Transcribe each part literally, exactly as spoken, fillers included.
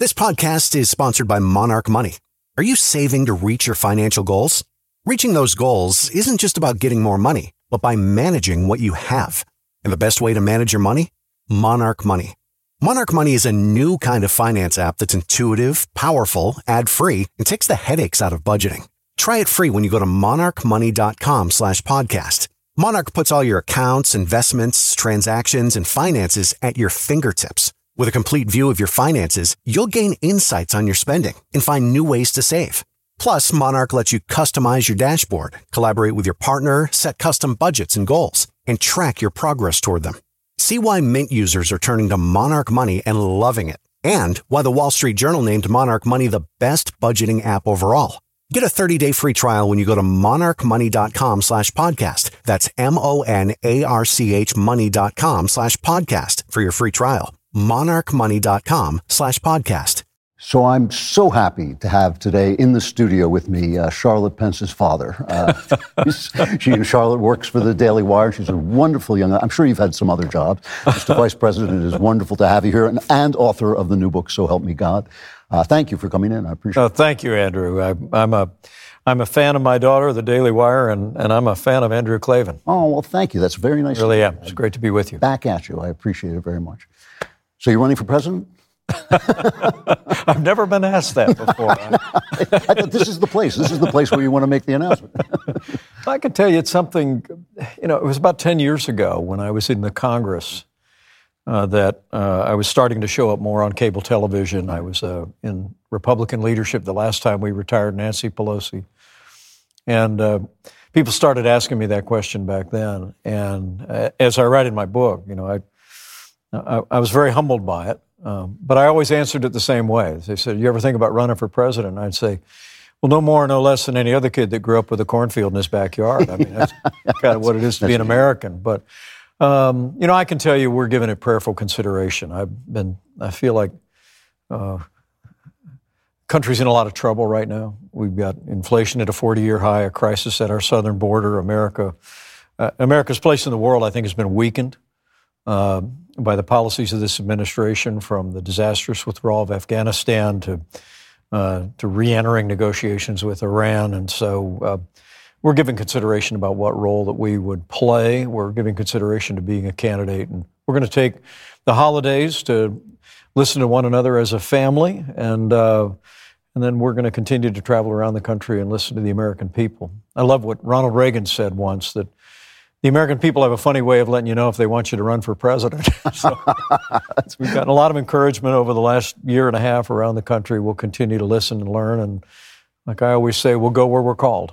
This podcast is sponsored by Monarch Money. Are you saving to reach your financial goals? Reaching those goals isn't just about getting more money, but by managing what you have. And the best way to manage your money? Monarch Money. Monarch Money is a new kind of finance app that's intuitive, powerful, ad-free, and takes the headaches out of budgeting. Try it free when you go to monarchmoney.com slash podcast. Monarch puts all your accounts, investments, transactions, and finances at your fingertips. With a complete view of your finances, you'll gain insights on your spending and find new ways to save. Plus, Monarch lets you customize your dashboard, collaborate with your partner, set custom budgets and goals, and track your progress toward them. See why Mint users are turning to Monarch Money and loving it, and why the Wall Street Journal named Monarch Money the best budgeting app overall. Get a thirty-day free trial when you go to monarchmoney.com slash podcast. That's M-O-N-A-R-C-H money.com slash podcast for your free trial. monarchmoney.com slash podcast. So I'm so happy to have today in the studio with me uh, Charlotte Pence's father. Uh, she and Charlotte works for the Daily Wire. She's a wonderful young, I'm sure you've had some other jobs. Mister Vice President, it is wonderful to have you here, and, and author of the new book, So Help Me God. Uh, thank you for coming in. I appreciate oh, it. Thank you, Andrew. I, I'm a I'm a fan of my daughter, the Daily Wire, and, and I'm a fan of Andrew Klavan. Oh, well, thank you. That's very nice. I really am. It's great to be with you. Back at you. I appreciate it very much. So you're running for president? I've never been asked that before. I, I thought this is the place. This is the place where you want to make the announcement. I can tell you it's something, you know, it was about ten years ago when I was in the Congress uh, that uh, I was starting to show up more on cable television. I was uh, in Republican leadership the last time we retired Nancy Pelosi. And uh, people started asking me that question back then. And uh, as I write in my book, you know, I I, I was very humbled by it, um, but I always answered it the same way. They said, you ever think about running for president? I'd say, well, no more, no less than any other kid that grew up with a cornfield in his backyard. I mean, that's kind of what it is to be an American. But, um, you know, I can tell you we're giving it prayerful consideration. I've been, I feel like uh, country's in a lot of trouble right now. We've got inflation at a forty-year high, a crisis at our southern border. America, uh, America's place in the world, I think, has been weakened Uh, by the policies of this administration, from the disastrous withdrawal of Afghanistan to uh, to re-entering negotiations with Iran. And so uh, we're giving consideration about what role that we would play. We're giving consideration to being a candidate. And we're going to take the holidays to listen to one another as a family. And, uh, and then we're going to continue to travel around the country and listen to the American people. I love what Ronald Reagan said once, that the American people have a funny way of letting you know if they want you to run for president. So we've gotten a lot of encouragement over the last year and a half around the country. We'll continue to listen and learn. And like I always say, we'll go where we're called.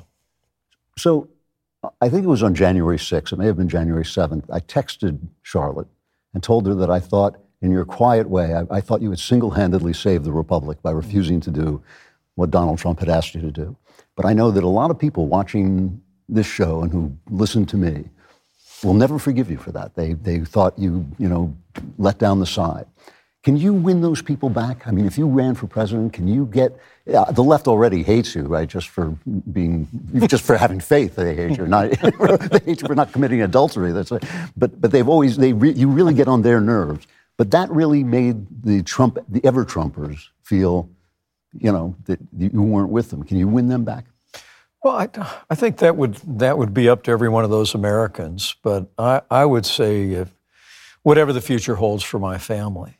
So I think it was on January sixth, it may have been January seventh, I texted Charlotte and told her that I thought, in your quiet way, I, I thought you would single-handedly save the republic by refusing to do what Donald Trump had asked you to do. But I know that a lot of people watching this show and who listen to me will never forgive you for that. They they thought you, you know, let down the side. Can you win those people back? I mean, if you ran for president, can you get, uh, the left already hates you, right, just for being, just for having faith, they hate you. Not, they hate you for not committing adultery. That's right. But but they've always, they re, you really get on their nerves. But that really made the Trump, the ever-Trumpers feel, you know, that you weren't with them. Can you win them back? Well, I, I think that would that would be up to every one of those Americans. But I, I would say, if whatever the future holds for my family,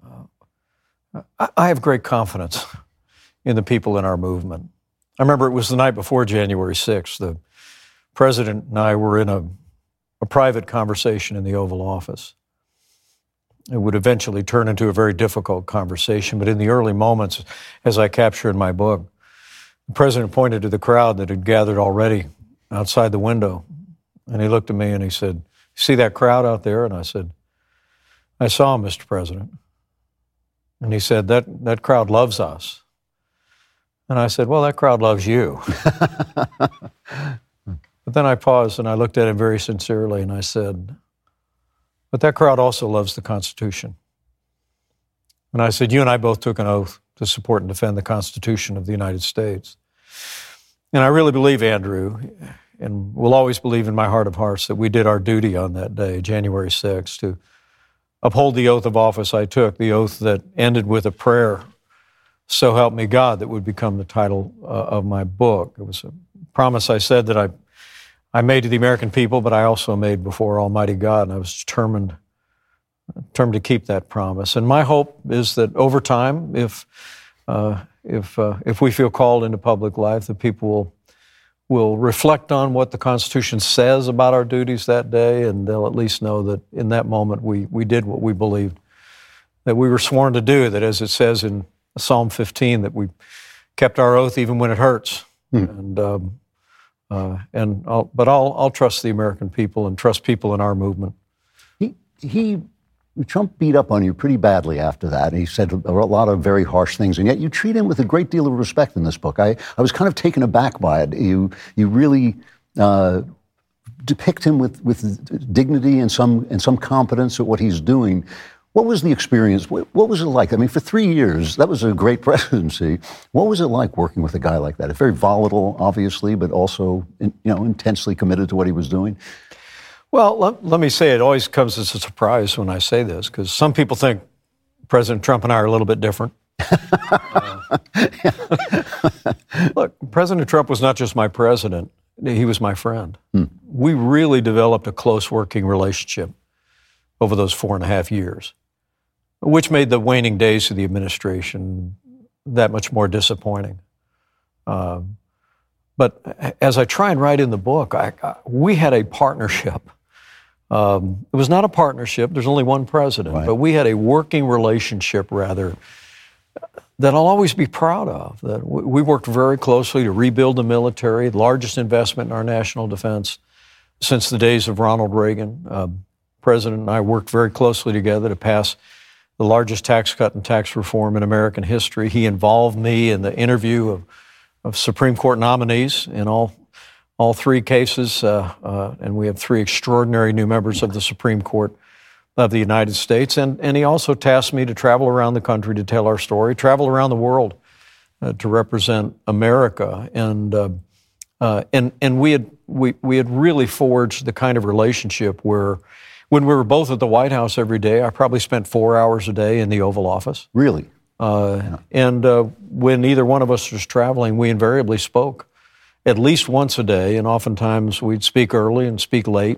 uh, I, I have great confidence in the people in our movement. I remember it was the night before January sixth. The president and I were in a, a private conversation in the Oval Office. It would eventually turn into a very difficult conversation, but in the early moments, as I capture in my book, the president pointed to the crowd that had gathered already outside the window, and he looked at me and he said, "See that crowd out there?" And I said, "I saw him, Mister President." And he said, that, that crowd loves us. And I said, "Well, that crowd loves you." But then I paused and I looked at him very sincerely and I said, "But that crowd also loves the Constitution." And I said, "You and I both took an oath to support and defend the Constitution of the United States." And I really believe, Andrew, and will always believe in my heart of hearts, that we did our duty on that day, January sixth, to uphold the oath of office I took, the oath that ended with a prayer So Help Me God that would become the title uh, of my book. It was a promise I said that I I made to the American people, but I also made before Almighty God, and I was determined, determined to keep that promise. And my hope is that over time, if uh, if uh, if we feel called into public life, that people will will reflect on what the Constitution says about our duties that day, and they'll at least know that in that moment we we did what we believed that we were sworn to do. That, as it says in Psalm fifteen, that we kept our oath even when it hurts. Hmm. And um, uh, and I'll, but I'll I'll trust the American people and trust people in our movement. He he. Trump beat up on you pretty badly after that. He said a lot of very harsh things, and yet you treat him with a great deal of respect in this book. I, I was kind of taken aback by it. You you really uh, depict him with, with dignity and some and some competence at what he's doing. What was the experience? What, what was it like? I mean, for three years, that was a great presidency. What was it like working with a guy like that? It's very volatile, obviously, but also you know intensely committed to what he was doing. Well, let, let me say it always comes as a surprise when I say this, because some people think President Trump and I are a little bit different. uh, look, President Trump was not just my president, he was my friend. Hmm. We really developed a close working relationship over those four and a half years, which made the waning days of the administration that much more disappointing. Uh, but as I try and write in the book, I, I, we had a partnership. Um, it was not a partnership. There's only one president, right. But we had a working relationship, rather, that I'll always be proud of. That we, we worked very closely to rebuild the military, the largest investment in our national defense since the days of Ronald Reagan. Uh, President and I worked very closely together to pass the largest tax cut and tax reform in American history. He involved me in the interview of, of Supreme Court nominees in all all three cases, uh, uh, and we have three extraordinary new members of the Supreme Court of the United States. And, and he also tasked me to travel around the country to tell our story, travel around the world uh, to represent America. And uh, uh, and and we had we we had really forged the kind of relationship where, when we were both at the White House every day, I probably spent four hours a day in the Oval Office. Really? Uh, yeah. And uh, when either one of us was traveling, we invariably spoke at least once a day, and oftentimes we'd speak early and speak late.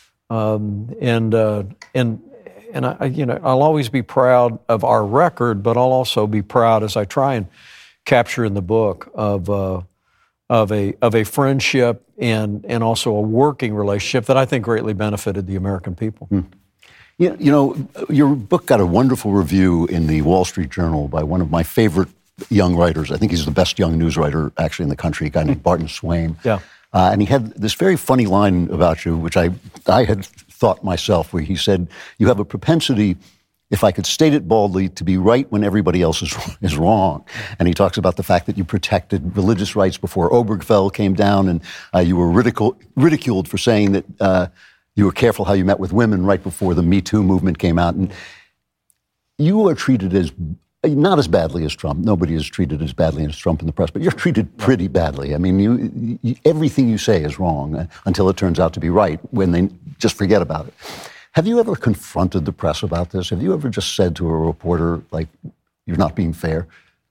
Um, and uh, and and I, you know, I'll always be proud of our record, but I'll also be proud, as I try and capture in the book, of uh, of a of a friendship and and also a working relationship that I think greatly benefited the American people. Mm. You, you know, your book got a wonderful review in the Wall Street Journal by one of my favorite young writers. I think he's the best young news writer actually in the country, a guy named Barton Swain. Yeah. Uh, and he had this very funny line about you, which I I had thought myself, where he said, you have a propensity, if I could state it baldly, to be right when everybody else is is wrong. And he talks about the fact that you protected religious rights before Obergefell came down, and uh, you were ridicul- ridiculed for saying that uh, you were careful how you met with women right before the Me Too movement came out. And you are treated as not as badly as Trump. Nobody is treated as badly as Trump in the press, but you're treated pretty badly. I mean, you, you, everything you say is wrong uh, until it turns out to be right, when they just forget about it. Have you ever confronted the press about this? Have you ever just said to a reporter, like, you're not being fair?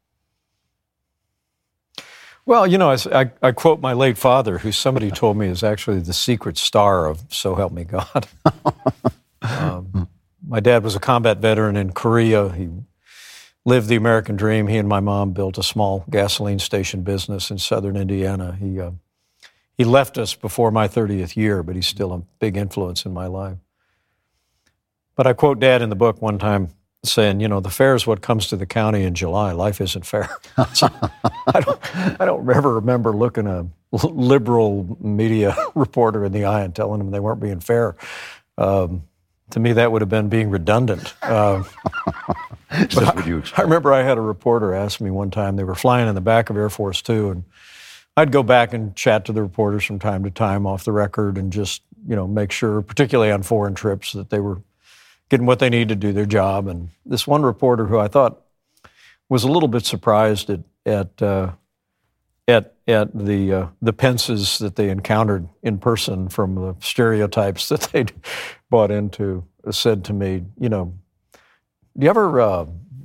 Well, you know, I, I quote my late father, who somebody told me is actually the secret star of So Help Me God. um, my dad was a combat veteran in Korea. He lived the American dream. He and my mom built a small gasoline station business in southern Indiana. He uh, he left us before my thirtieth year, but he's still a big influence in my life. But I quote Dad in the book one time saying, you know, the fair is what comes to the county in July. Life isn't fair. So I don't I don't ever remember looking a liberal media reporter in the eye and telling them they weren't being fair. Um, to me, that would have been being redundant. Uh, But I, I remember I had a reporter ask me one time, they were flying in the back of Air Force Two, and I'd go back and chat to the reporters from time to time off the record and just, you know, make sure, particularly on foreign trips, that they were getting what they needed to do their job. And this one reporter, who I thought was a little bit surprised at at uh, at at the uh, the Pences that they encountered in person from the stereotypes that they'd bought into, said to me, you know, do you ever uh,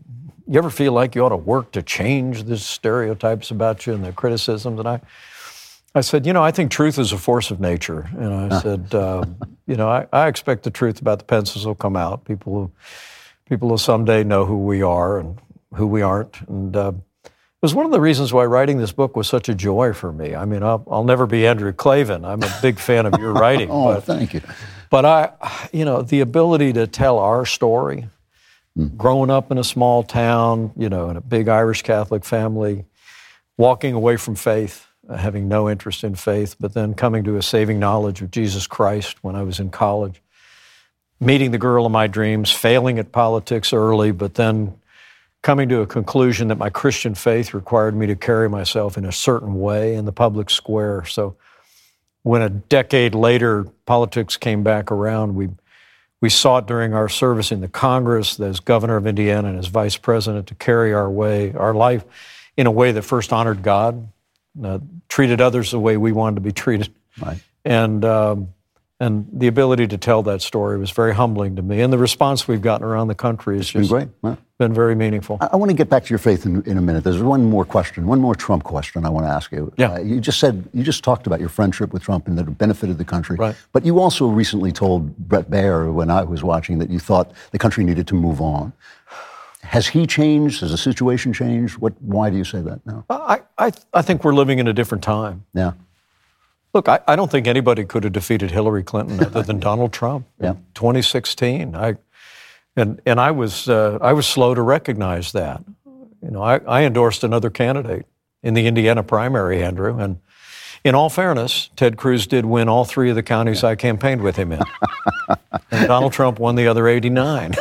you ever feel like you ought to work to change the stereotypes about you and the criticisms? And I, I said, you know, I think truth is a force of nature. And I said, uh, you know, I, I expect the truth about the Pences will come out. People will, people will someday know who we are and who we aren't. And uh, it was one of the reasons why writing this book was such a joy for me. I mean, I'll, I'll never be Andrew Klavan. I'm a big fan of your writing. oh, but, thank you. But I, you know, the ability to tell our story, mm. growing up in a small town, you know, in a big Irish Catholic family, walking away from faith, uh, having no interest in faith, but then coming to a saving knowledge of Jesus Christ when I was in college, meeting the girl of my dreams, failing at politics early, but then coming to a conclusion that my Christian faith required me to carry myself in a certain way in the public square. So when a decade later politics came back around, we we sought during our service in the Congress as governor of Indiana and as vice president to carry our way, our life in a way that first honored God, uh, treated others the way we wanted to be treated. Right. And um, and the ability to tell that story was very humbling to me. And the response we've gotten around the country has just been great. Yeah. been very meaningful. I, I want to get back to your faith in, in a minute. There's one more question, one more Trump question I want to ask you. Yeah. Uh, you just said, you just talked about your friendship with Trump and that it benefited the country. Right. But you also recently told Bret Baier when I was watching that you thought the country needed to move on. Has he changed? Has the situation changed? What? Why do you say that now? I, I, I think we're living in a different time. Yeah. Look, I, I don't think anybody could have defeated Hillary Clinton other than Donald Trump yeah. in twenty sixteen. I, and and I was uh, I was slow to recognize that. You know, I, I endorsed another candidate in the Indiana primary, Andrew, and in all fairness, Ted Cruz did win all three of the counties yeah. I campaigned with him in, and Donald Trump won the other eighty-nine.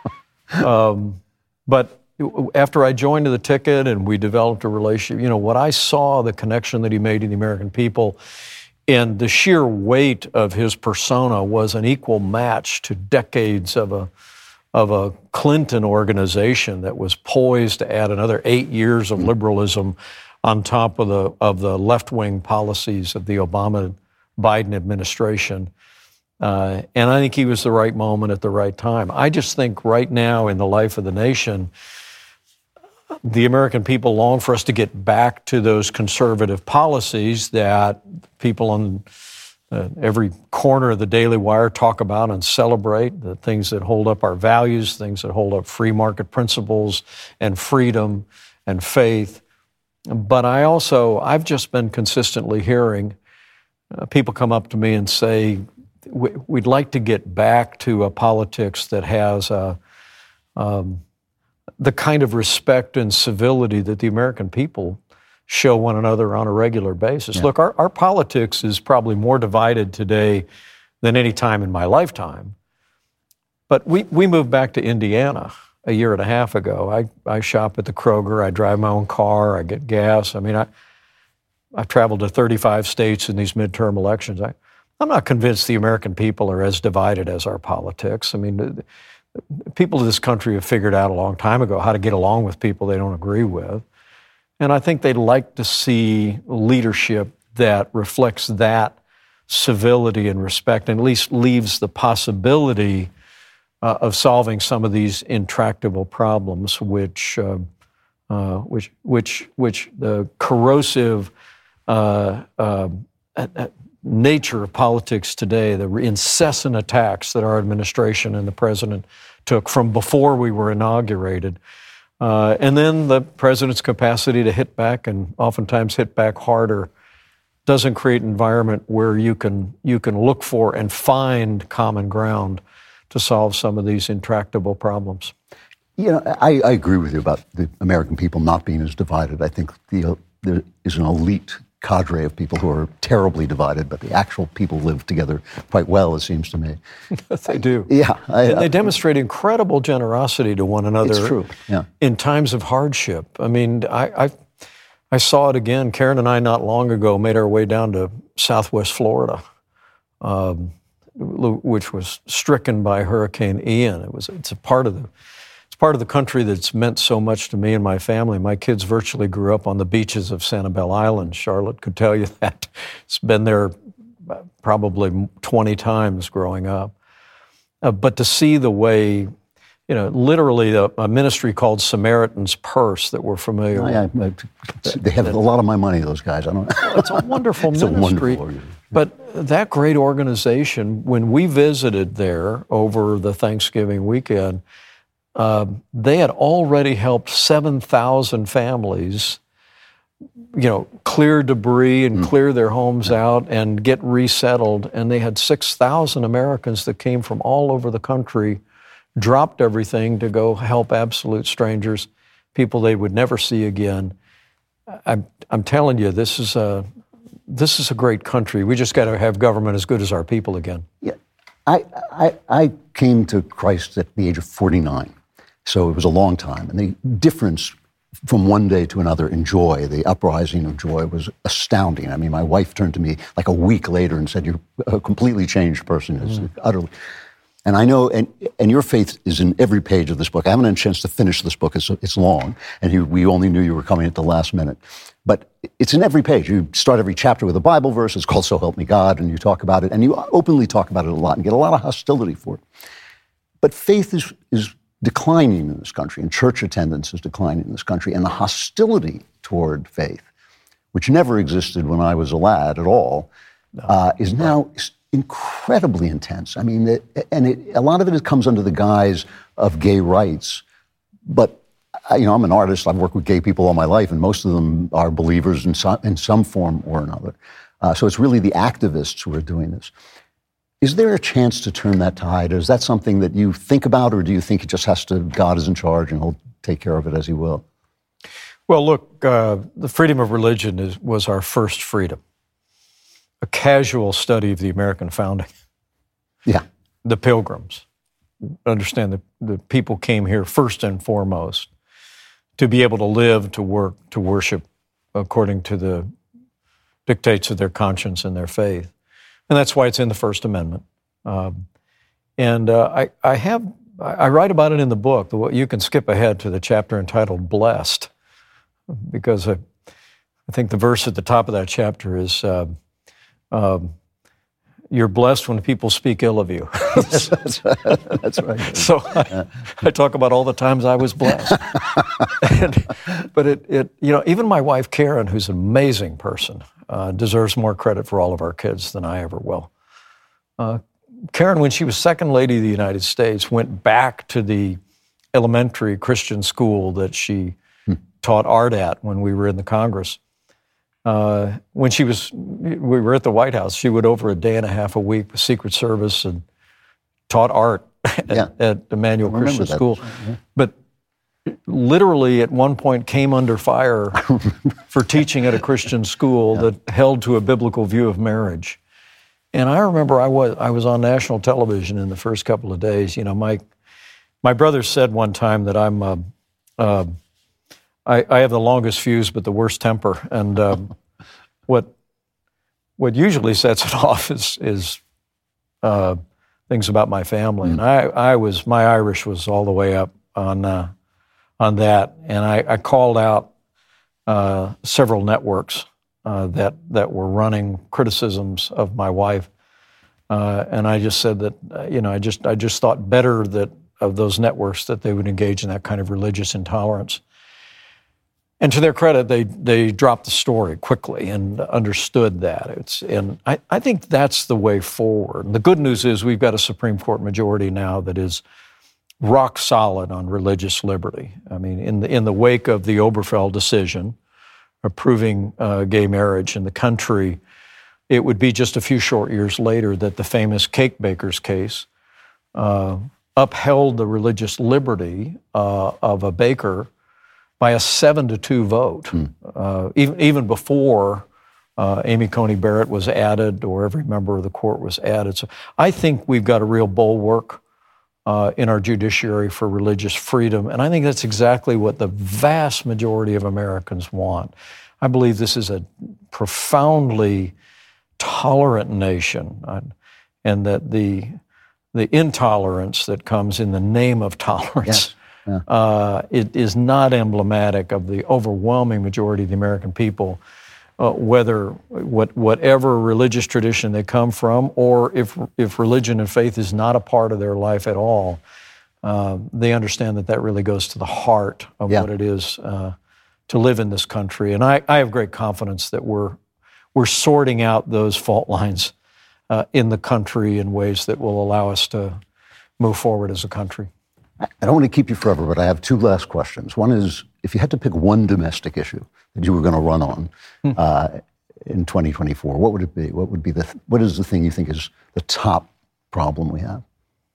um, but after I joined the ticket and we developed a relationship, you know, what I saw, the connection that he made to the American people, and the sheer weight of his persona was an equal match to decades of a of a Clinton organization that was poised to add another eight years of liberalism on top of the of the left-wing policies of the Obama-Biden administration. Uh, and I think he was the right moment at the right time. I just think right now in the life of the nation, the American people long for us to get back to those conservative policies that people on uh, every corner of the Daily Wire talk about and celebrate, the things that hold up our values, things that hold up free market principles and freedom and faith. But I also, I've just been consistently hearing uh, people come up to me and say, we'd like to get back to a politics that has a, um, the kind of respect and civility that the American people show one another on a regular basis. Yeah. Look, our, our politics is probably more divided today than any time in my lifetime. But we, we moved back to Indiana a year and a half ago. I, I shop at the Kroger, I drive my own car, I get gas. I mean, I, I've traveled to thirty-five states in these midterm elections. I, I'm not convinced the American people are as divided as our politics. I mean, people of this country have figured out a long time ago how to get along with people they don't agree with. And I think they'd like to see leadership that reflects that civility and respect and at least leaves the possibility uh, of solving some of these intractable problems, which, uh, uh, which, which, which the corrosive uh, uh, uh, nature of politics today, the incessant attacks that our administration and the president took from before we were inaugurated, uh, and then the president's capacity to hit back and oftentimes hit back harder doesn't create an environment where you can you can look for and find common ground to solve some of these intractable problems. You know, I, I agree with you about the American people not being as divided. I think the, uh, there is an elite cadre of people who are terribly divided, but the actual people live together quite well, it seems to me. They do. Yeah. I, and they demonstrate incredible generosity to one another. It's true, yeah. In times of hardship. I mean, I, I I saw it again. Karen and I not long ago made our way down to Southwest Florida, um, which was stricken by Hurricane Ian. It was it's a part of the It's part of the country that's meant so much to me and my family. My kids virtually grew up on the beaches of Sanibel Island. Charlotte could tell you that. It's been there probably twenty times growing up. Uh, but to see the way, you know, literally a, a ministry called Samaritan's Purse that we're familiar I, I, with. I, they have a lot of my money, those guys. I don't. It's a wonderful it's ministry. A wonderful but that great organization, when we visited there over the Thanksgiving weekend, uh, they had already helped seven thousand families, you know, clear debris and mm. clear their homes yeah. out and get resettled. And they had six thousand Americans that came from all over the country, dropped everything to go help absolute strangers, people they would never see again. I'm, I'm telling you, this is a this is a great country. We just got to have government as good as our people again. Yeah, I, I I came to Christ at the age of forty-nine, so it was a long time, and the difference from one day to another in joy, the uprising of joy, was astounding. I mean, my wife turned to me like a week later and said, "You're a completely changed person." It's mm. utterly. And I know, and and your faith is in every page of this book. I haven't had a chance to finish this book. It's, it's long, and you, we only knew you were coming at the last minute. But it's in every page. You start every chapter with a Bible verse. It's called So Help Me God, and you talk about it, and you openly talk about it a lot and get a lot of hostility for it. But faith is, is declining in this country, and church attendance is declining in this country, and the hostility toward faith, which never existed when I was a lad at all, no. uh, is now incredibly intense. I mean, it, and it, a lot of it comes under the guise of gay rights. But, you know, I'm an artist. I've worked with gay people all my life, and most of them are believers in some, in some form or another. Uh, so it's really the activists who are doing this. Is there a chance to turn that tide? Is that something that you think about, or do you think it just has to, God is in charge and he'll take care of it as he will? Well, look, uh, the freedom of religion is, was our first freedom. A casual study of the American founding. Yeah. The Pilgrims. Understand that the people came here first and foremost to be able to live, to work, to worship according to the dictates of their conscience and their faith. And that's why it's in the First Amendment. Um, and uh, I, I have, I write about it in the book. You can skip ahead to the chapter entitled Blessed, because I, I think the verse at the top of that chapter is, uh, Um, you're blessed when people speak ill of you. that's, right. that's right. So I, I talk about all the times I was blessed. and, but it, it, you know, even my wife Karen, who's an amazing person, uh, deserves more credit for all of our kids than I ever will. Uh, Karen, when she was second lady of the United States, went back to the elementary Christian school that she hmm. taught art at when we were in the Congress. Uh, when she was, we were at the White House, she went over a day and a half a week with Secret Service and taught art at, yeah. at Emmanuel Christian that. School. Yeah. But literally at one point came under fire for teaching at a Christian school yeah. that held to a biblical view of marriage. And I remember I was I was on national television in the first couple of days. You know, my my brother said one time that I'm. Uh, uh, I, I have the longest fuse, but the worst temper, and um, what what usually sets it off is is uh, things about my family, mm. and I, I was my Irish was all the way up on uh, on that, and I, I called out uh, several networks uh, that that were running criticisms of my wife, uh, and I just said that uh, you know I just I just thought better that of those networks that they would engage in that kind of religious intolerance. And to their credit, they they dropped the story quickly and understood that. It's and I, I think that's the way forward. The good news is we've got a Supreme Court majority now that is rock solid on religious liberty. I mean, in the in the wake of the Obergefell decision approving uh, gay marriage in the country, it would be just a few short years later that the famous cake baker's case uh, upheld the religious liberty uh, of a baker by a seven to two vote, hmm. uh, even even before uh, Amy Coney Barrett was added or every member of the court was added. So I think we've got a real bulwark uh, in our judiciary for religious freedom, and I think that's exactly what the vast majority of Americans want. I believe this is a profoundly tolerant nation, uh, and that the the intolerance that comes in the name of tolerance. Yeah. Yeah. Uh, it is not emblematic of the overwhelming majority of the American people, uh, whether what, whatever religious tradition they come from, or if if religion and faith is not a part of their life at all. uh, they understand that that really goes to the heart of Yeah. what it is uh, to live in this country. And I, I have great confidence that we're we're sorting out those fault lines uh, in the country in ways that will allow us to move forward as a country. I don't want to keep you forever, but I have two last questions. One is, if you had to pick one domestic issue that you were going to run on uh, in twenty twenty-four, what would it be? What would be the what is the thing you think is the top problem we have?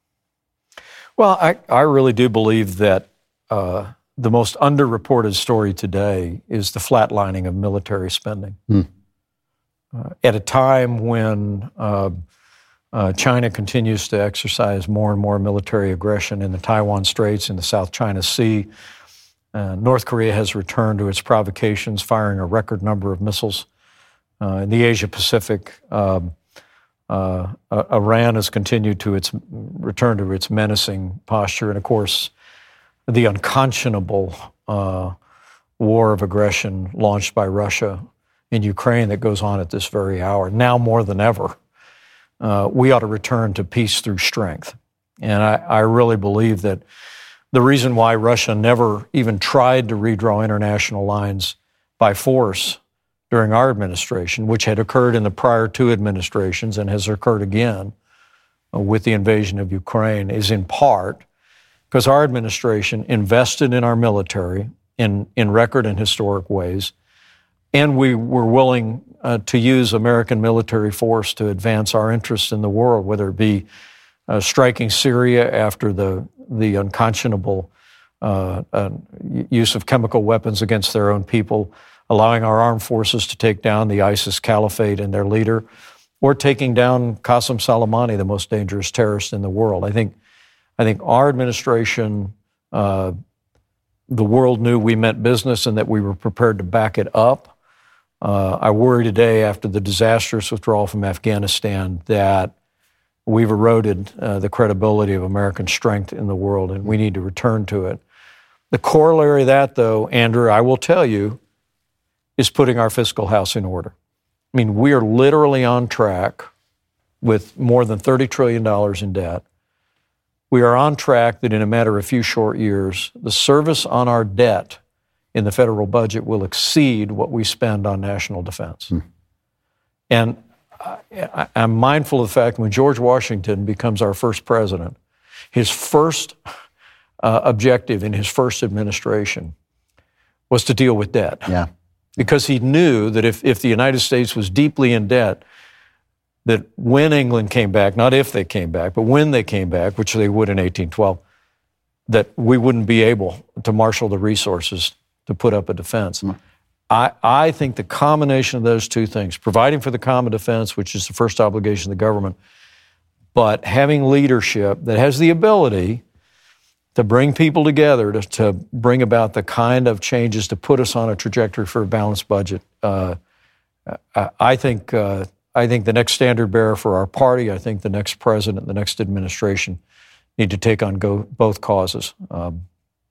Well, I, I really do believe that uh, the most underreported story today is the flatlining of military spending. Hmm. Uh, at a time when uh, uh, China continues to exercise more and more military aggression in the Taiwan Straits, in the South China Sea, uh, North Korea has returned to its provocations, firing a record number of missiles. Uh, in the Asia Pacific, um, uh, uh, Iran has continued to its return to its menacing posture, and of course, the unconscionable uh, war of aggression launched by Russia in Ukraine that goes on at this very hour. Now more than ever, uh, we ought to return to peace through strength. And I, I really believe that the reason why Russia never even tried to redraw international lines by force during our administration, which had occurred in the prior two administrations and has occurred again uh, with the invasion of Ukraine, is in part because our administration invested in our military in, in record and historic ways, and we were willing uh, to use American military force to advance our interests in the world, whether it be uh, striking Syria after the, the unconscionable uh, uh, use of chemical weapons against their own people, allowing our armed forces to take down the ISIS caliphate and their leader, or taking down Qasem Soleimani, the most dangerous terrorist in the world. I think I think our administration, uh, the world knew we meant business and that we were prepared to back it up. Uh, I worry today, after the disastrous withdrawal from Afghanistan, that we've eroded uh, the credibility of American strength in the world, and we need to return to it. The corollary of that, though, Andrew, I will tell you, is putting our fiscal house in order. I mean, we are literally on track with more than thirty trillion dollars in debt. We are on track that in a matter of a few short years, the service on our debt in the federal budget will exceed what we spend on national defense. Hmm. And I, I'm mindful of the fact when George Washington becomes our first president, his first uh, objective in his first administration was to deal with debt. Yeah. Because he knew that if, if the United States was deeply in debt, that when England came back, not if they came back, but when they came back, which they would in eighteen twelve, that we wouldn't be able to marshal the resources to put up a defense. Mm. I, I think the combination of those two things, providing for the common defense, which is the first obligation of the government, but having leadership that has the ability to bring people together, to, to bring about the kind of changes to put us on a trajectory for a balanced budget. Uh, I, I think uh, I think the next standard bearer for our party, I think the next president, the next administration need to take on go, both causes. Um,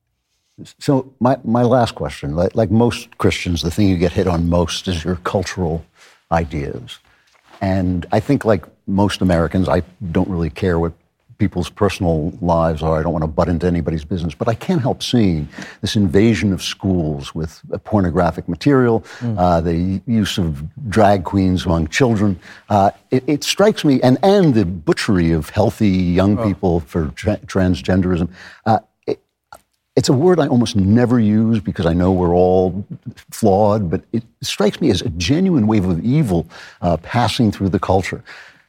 so my, my last question, like, like most Christians, the thing you get hit on most is your cultural ideas. And I think like most Americans, I don't really care what people's personal lives are. I don't want to butt into anybody's business, but I can't help seeing this invasion of schools with pornographic material, mm. uh, the use of drag queens among children. Uh, it, it strikes me, and, and the butchery of healthy young oh. people for tra- transgenderism. Uh, it, it's a word I almost never use because I know we're all flawed, but it strikes me as a genuine wave of evil uh, passing through the culture.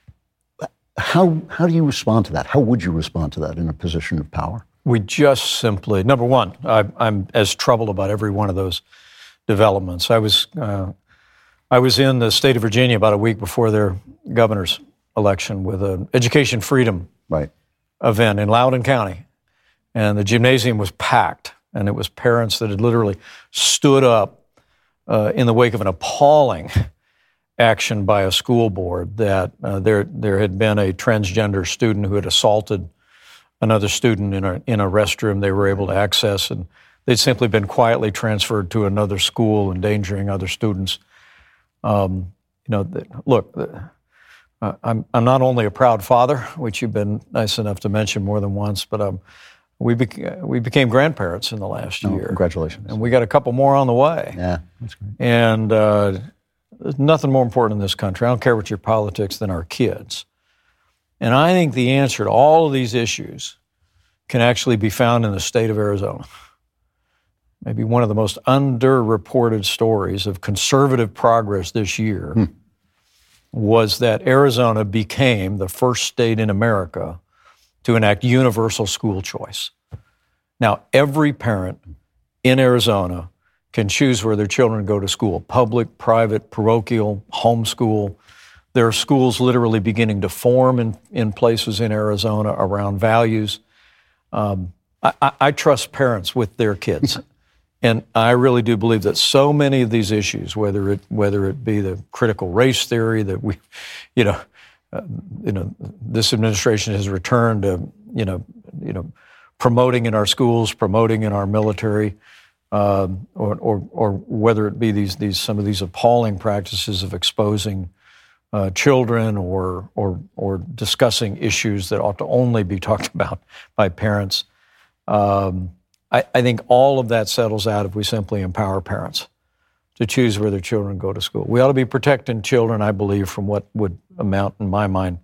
How how do you respond to that? How would you respond to that in a position of power? We just simply, number one, I, I'm as troubled about every one of those developments. I was uh, I was in the state of Virginia about a week before their governor's election with an education freedom right. event in Loudoun County, and the gymnasium was packed, and it was parents that had literally stood up uh, in the wake of an appalling action by a school board that uh, there there had been a transgender student who had assaulted another student in a in a restroom they were able to access, and they'd simply been quietly transferred to another school, endangering other students. Um, you know, the, look, the, uh, I'm I'm not only a proud father, which you've been nice enough to mention more than once, but I'm we, beca- we became grandparents in the last Oh, year. congratulations. And we got a couple more on the way. Yeah, that's great. And uh, there's nothing more important in this country, I don't care what your politics, than our kids. And I think the answer to all of these issues can actually be found in the state of Arizona. Maybe one of the most underreported stories of conservative progress this year hmm. was that Arizona became the first state in America to enact universal school choice. Now, every parent in Arizona can choose where their children go to school, public, private, parochial, homeschool. There are schools literally beginning to form in, in places in Arizona around values. Um, I, I, I trust parents with their kids. And I really do believe that so many of these issues, whether it whether it be the critical race theory that we, you know, uh, you know, this administration has returned to, you know, you know, promoting in our schools, promoting in our military, um, or, or or whether it be these these some of these appalling practices of exposing uh, children or or or discussing issues that ought to only be talked about by parents. Um, I, I think all of that settles out if we simply empower parents to choose where their children go to school. We ought to be protecting children, I believe, from what would amount, in my mind,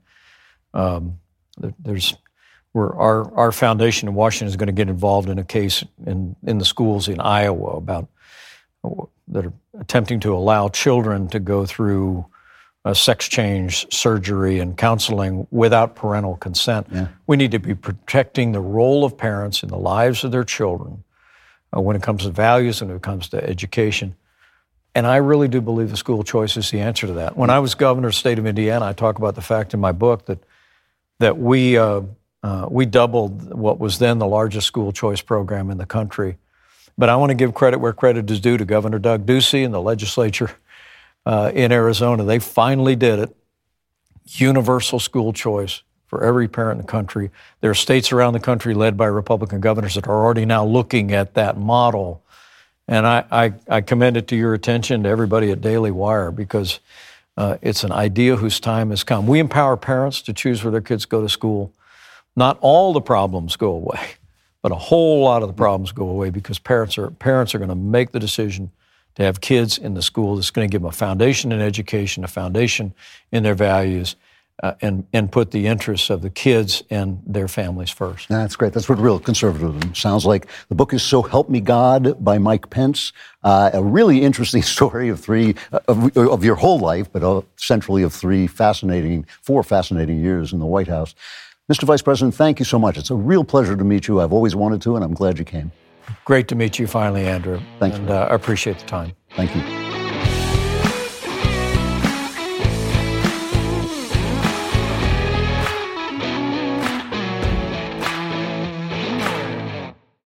um, there's where our, our foundation in Washington is going to get involved in a case in, in the schools in Iowa about that are attempting to allow children to go through a sex change surgery and counseling without parental consent. Yeah. We need to be protecting the role of parents in the lives of their children uh, when it comes to values and when it comes to education. And I really do believe the school choice is the answer to that. When I was governor of the state of Indiana, I talk about the fact in my book that that we uh, uh, we doubled what was then the largest school choice program in the country. But I want to give credit where credit is due to Governor Doug Ducey and the legislature Uh, in Arizona. They finally did it. Universal school choice for every parent in the country. There are states around the country led by Republican governors that are already now looking at that model. And I, I, I commend it to your attention, to everybody at Daily Wire, because uh, it's an idea whose time has come. We empower parents to choose where their kids go to school. Not all the problems go away, but a whole lot of the problems go away because parents are parents are going to make the decision to have kids in the school that's going to give them a foundation in education, a foundation in their values, uh, and, and put the interests of the kids and their families first. That's great. That's what real conservatism sounds like. The book is So Help Me God by Mike Pence. Uh, a really interesting story of three, uh, of, of your whole life, but uh, centrally of three fascinating, four fascinating years in the White House. Mister Vice President, thank you so much. It's a real pleasure to meet you. I've always wanted to, and I'm glad you came. Great to meet you finally, Andrew. Thanks. And uh, I appreciate the time. Thank you.